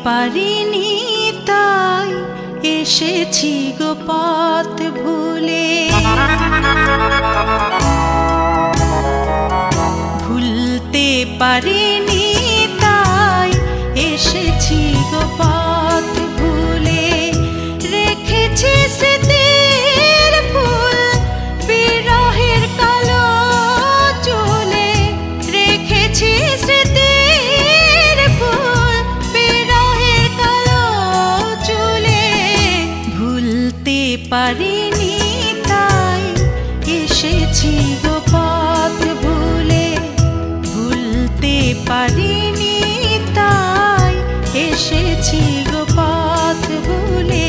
পারিনি তাই এসেছি গো পথ ভুলে। ভুলতে পারিনি তাই এসেছি গো পথ ভুলে। রেখেছি স্মৃতির ফুল বিরহের কালো চুলে। রেখেছি স্মৃতির ফুল বিরহের কালো চুলে। ভুলতে পারিনি তাই এসেছি গো পথ ভুলে। ভুলতে পারিনি তাই এসেছি গো পথ ভুলে।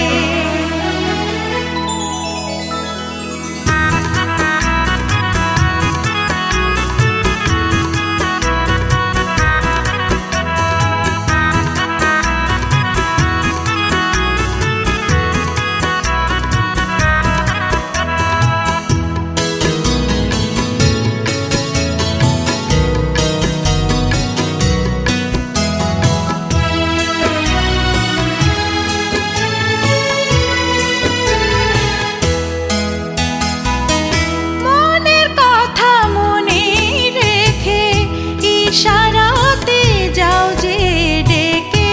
ইশারাতে যাও যে ডেকে।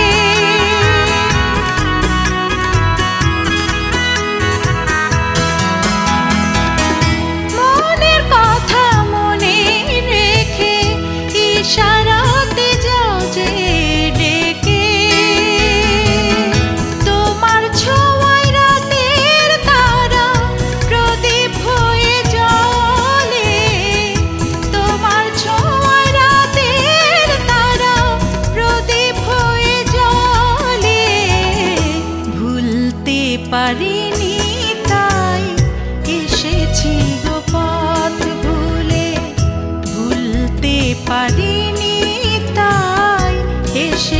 মনের কথা মনে রেখে ইশারাতে যাও যে ডেকে। তোমার ছোঁয়ায় রাতের তারা প্রদীপ হয়ে জ্বলে। তোমার ছোঁয়ায় রাতের তারা প্রদীপ হয়ে জ্বলে। ভুলতে পারিনি তাই এসেছি গো পথ ভুলে। ভুলতে পারিনি তাই এসেছি